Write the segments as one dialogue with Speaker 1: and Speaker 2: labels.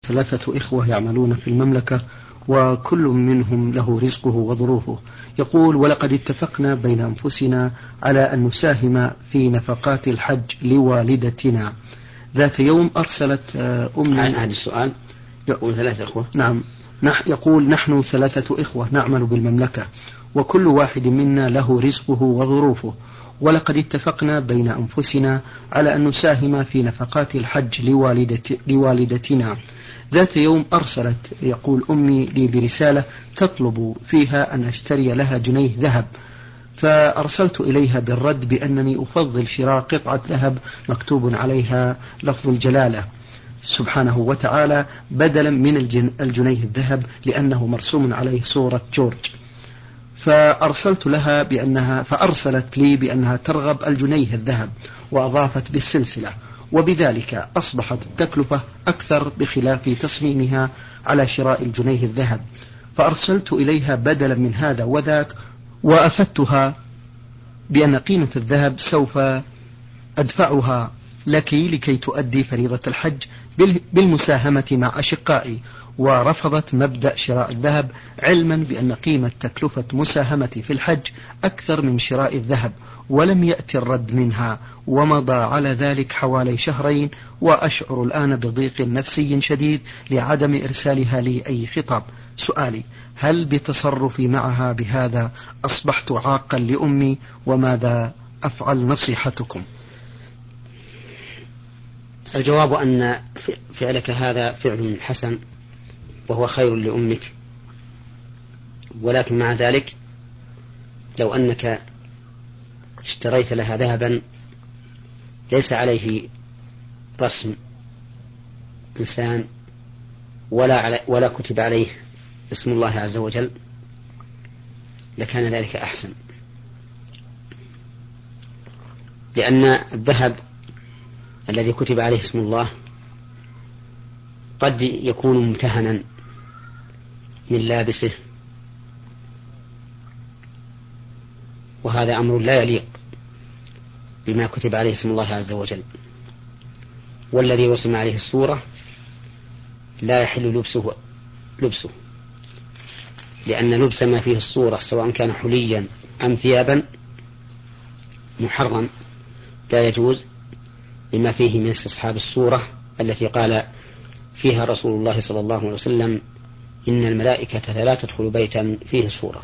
Speaker 1: ثلاثة إخوة يعملون في المملكة وكل منهم له رزقه وظروفه. يقول: ولقد اتفقنا بين أنفسنا على أن نساهم في نفقات الحج لوالدتنا. ذات يوم أرسلت أمي.
Speaker 2: هذا السؤال يقول ثلاثة إخوة.
Speaker 1: نعم. يقول: نحن ثلاثة إخوة نعمل بالمملكة وكل واحد منا له رزقه وظروفه، ولقد اتفقنا بين أنفسنا على أن نساهم في نفقات الحج لوالدتنا. ذات يوم أرسلت، يقول، أمي لي برسالة تطلب فيها أن أشتري لها جنيه ذهب، فأرسلت إليها بالرد بأنني أفضل شراء قطعة ذهب مكتوب عليها لفظ الجلالة سبحانه وتعالى بدلا من الجنيه الذهب لأنه مرسوم عليه صورة جورج. فأرسلت لها فأرسلت لي بأنها ترغب الجنيه الذهب، وأضافت بالسلسلة، وبذلك أصبحت التكلفة أكثر بخلاف تصميمها على شراء الجنيه الذهب. فأرسلت إليها بدلا من هذا وذاك، وأفدتها بأن قيمة الذهب سوف أدفعها لك لكي تؤدي فريضة الحج بالمساهمة مع أشقائي، ورفضت مبدأ شراء الذهب علما بأن قيمة تكلفة مساهمتي في الحج أكثر من شراء الذهب، ولم يأتي الرد منها، ومضى على ذلك حوالي شهرين، وأشعر الآن بضيق نفسي شديد لعدم إرسالها لي أي خطاب. سؤالي: هل بتصرفي معها بهذا أصبحت عاقا لأمي؟ وماذا أفعل؟ نصيحتكم.
Speaker 2: الجواب أن فعلك هذا فعل حسن وهو خير لأمك، ولكن مع ذلك لو أنك اشتريت لها ذهبا ليس عليه رسم إنسان ولا كتب عليه اسم الله عز وجل لكان ذلك أحسن، لأن الذهب الذي كتب عليه اسم الله قد يكون ممتهنا من لابسه، وهذا أمر لا يليق بما كتب عليه اسم الله عز وجل. والذي رسم عليه الصورة لا يحل لبسه، لأن لبس ما فيه الصورة سواء كان حليا أم ثيابا محرم لا يجوز، لما فيه من استصحاب الصورة التي قال فيها رسول الله صلى الله عليه وسلم: إن الملائكة لا تدخل بيتا فيه صورة.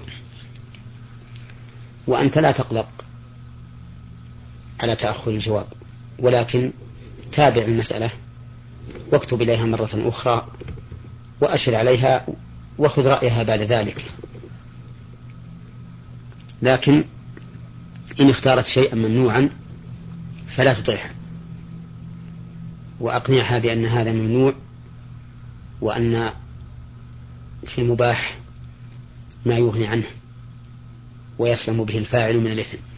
Speaker 2: وأنت لا تقلق على تأخر الجواب، ولكن تابع المسألة واكتب إليها مرة أخرى وأشر عليها وخذ رأيها بعد ذلك. لكن إن اختارت شيئا ممنوعا فلا تطيعها، وأقنعها بأن هذا ممنوع، وأن في المباح ما يغني عنه ويسلم به الفاعل من الإثم.